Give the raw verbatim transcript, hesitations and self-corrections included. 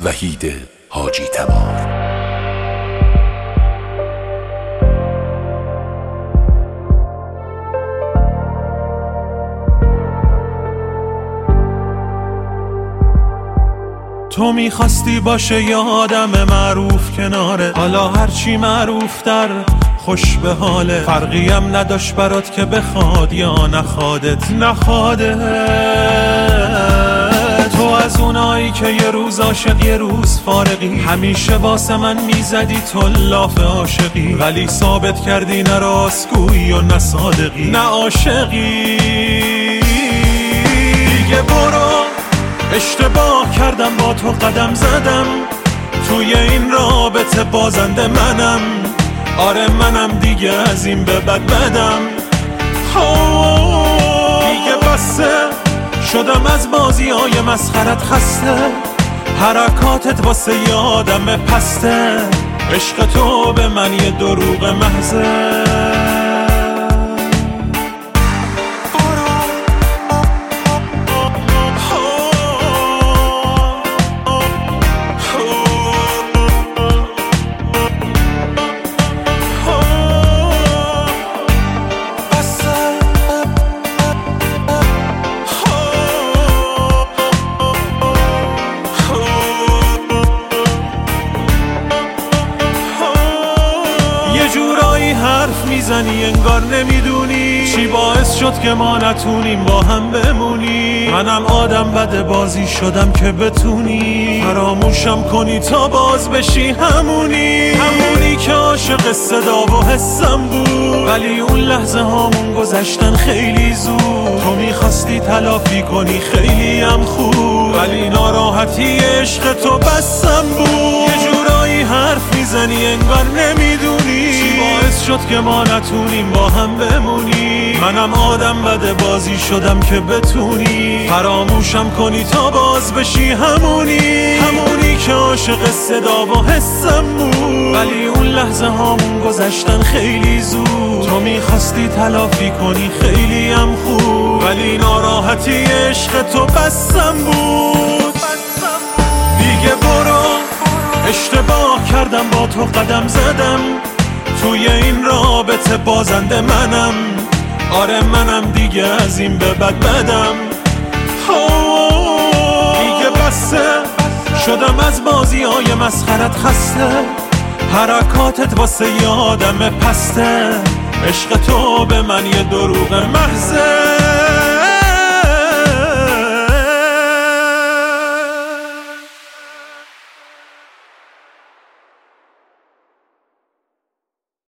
وحید حاجی تبار. تو میخواستی باشه یه آدم معروف کناره، حالا هرچی معروف در خوش به حاله. فرقی هم نداشت برات که بخواد یا نخوادت نخواده. تو از اونایی که یه روز عاشق یه روز فارغی، همیشه واسه من میزدی تو لاف عاشقی، ولی ثابت کردی نه راستگویی و نه صادقی نه عاشقی. دیگه برو، اشتباه کردم با تو قدم زدم، توی این رابطه بازنده منم. آره منم دیگه از این به بعد بدم. دیگه بسه، شدم از بازی های مسخرت خسته، حرکاتت واسه یه آدم پسته. عشق تو به من یه دروغ محضه. حرف میزنی انگار نمیدونی چی باعث شد که ما نتونیم با هم بمونی. منم آدم بد بازی شدم که بتونی فراموشم کنی تا باز بشی همونی. همونی که عاشق صدا و حسم بود، ولی اون لحظه هامون گذشتن خیلی زود. تو میخواستی تلافی کنی خیلی هم خوب، ولی ناراحتی عشق تو بسم بود. یه جورایی حرف میزنی انگار نمیدونی چی باعث شد که ما نتونیم با هم بمونی. منم آدم بد بازی شدم که بتونی فراموشم کنی تا باز بشی همونی. همونی که عاشق صدا و حسم بود، ولی اون لحظه هامون گذشتن خیلی زود. تو میخواستی تلافی کنی خیلی هم خوب، ولی ناراحتی عشق تو بسم بود. دیگه برو، اشتباه کردم با تو قدم زدم، توی این رابطه بازنده منم. آره منم دیگه از این به بعد بدم. دیگه بسه، شدم از بازی های مسخرت خسته، حرکاتت واسه یه آدم پسته. عشق تو به من یه دروغ محضه.